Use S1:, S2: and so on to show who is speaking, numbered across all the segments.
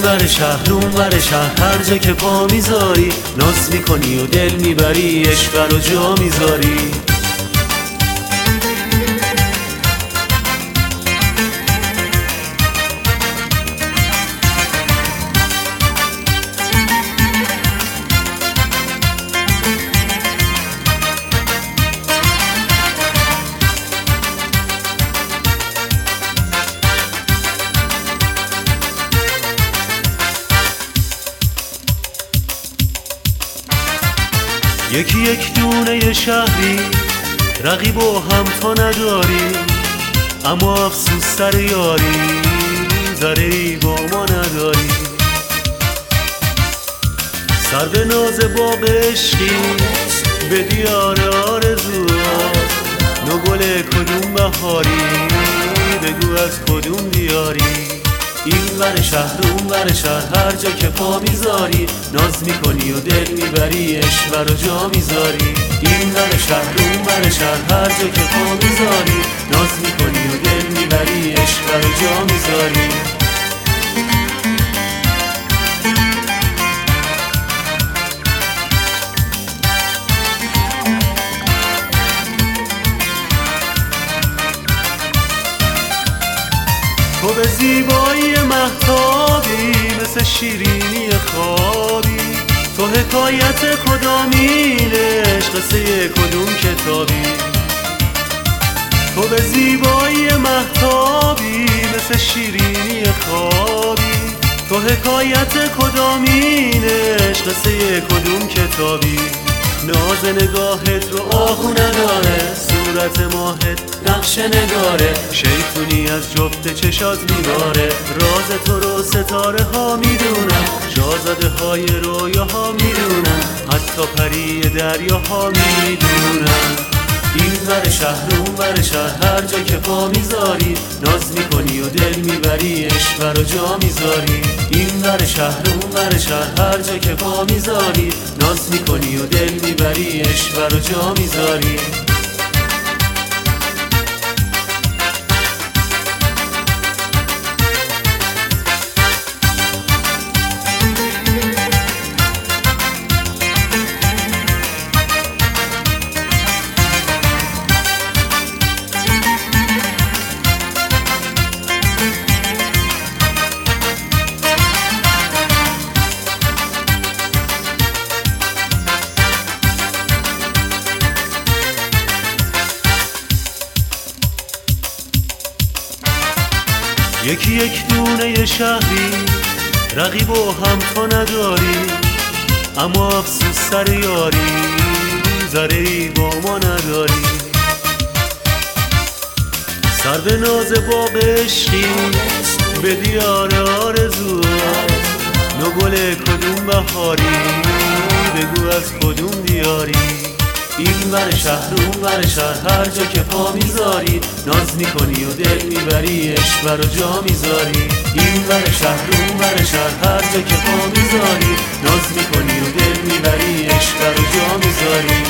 S1: ور شهر اون ور شهر، هر جا که پا میذاری ناز میکنی و دل میبری، عشق رو جا میذاری. یکی یک دونه شهری، رقیب و هم تا نداری، اما افسوس سر یاری، ذره ای با ما نداری. سر به ناز باغ عشقی به دیار آرزوات، نو گل کدوم بهاری، بگو از کدوم دیاری. این ور شهر اون ور شهر، هر جا که پا میذاری ناز میکنی و دل میبری، عشق رو جا میذاری. این ور شهر اون ور شهر، هر جا که پا میذاری ناز میکنی و دل میبری، عشق رو جا میذاری. تو به زیبایی مهتابی، مثل شیرینی خوابی، تو حکایت کدامین عشق، قصه کدوم کتابی. تو به زیبایی مهتابی، مثل شیرینی خوابی، تو حکایت کدامین عشق، قصه کدوم کتابی. ناز نگاهت رو آهو نداره، صورت ماهت نقش نگاره، شیطونی از جفت چشات میباره. راز تو رو ستاره ها میدونن، شاهزاده های رویاها میدونن، حتی پری دریاها میدونن. این ور شهر اون ور شهر، هر جا که پا میذاری ناز میکنی و دل میبری، عشق رو جا میذاری. این ور شهر اون ور شهر، هر جا که پا میذاری ناز میکنی و دل میبری، عشق رو جا میذاری. یکی یک دونه شهری، رقیب و هم تا نداری، اما افسوس سر یاری، ذره ای با ما نداری. سر به ناز باغ عشقی به دیار آرزوات، نو گل کدوم بهاری، بگو از کدوم دیاری. این ور شهر اون ور شهر، هر جا که پا میذاری ناز میکنی و دل میبری، عشق رو جا میذاری. این ور شهر اون ور شهر، هر جا که پا میذاری ناز میکنی و دل میبری، عشق رو جا میذاری.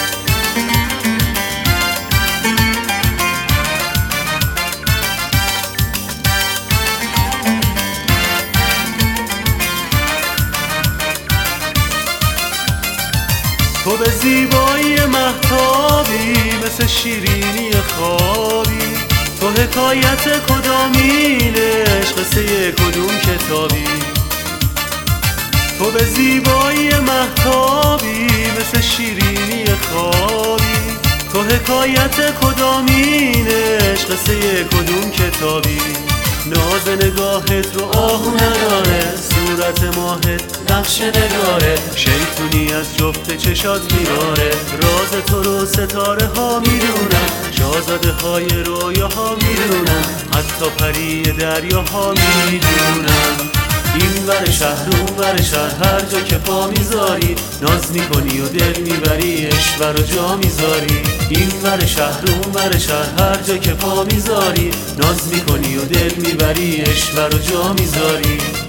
S1: تو به زیبایی مهتابی، مثل شیرینی خوابی، تو حکایت کدامین عشق، قصه کدوم کتابی. تو به زیبایی مهتابی، مثل شیرینی خوابی، تو حکایت کدامین عشق، قصه کدوم کتابی. ناز نگاهت رو آهو نداره، صورت ماهت نقش نگاره، شیطونی از جفت چشات میباره. راز تو رو ستاره ها میدونن، شاهزاده های رویاها میدونن، حتی پری دریاها میدونن. این ور شهر اون ور شهر، هر جا که پا میذاری ناز میکنی و دل میبری، عشق رو جا میذاری. این ور شهر اون ور شهر، هر جا که پا میذاری ناز میکنی و دل میبری، عشق رو جا میذاری.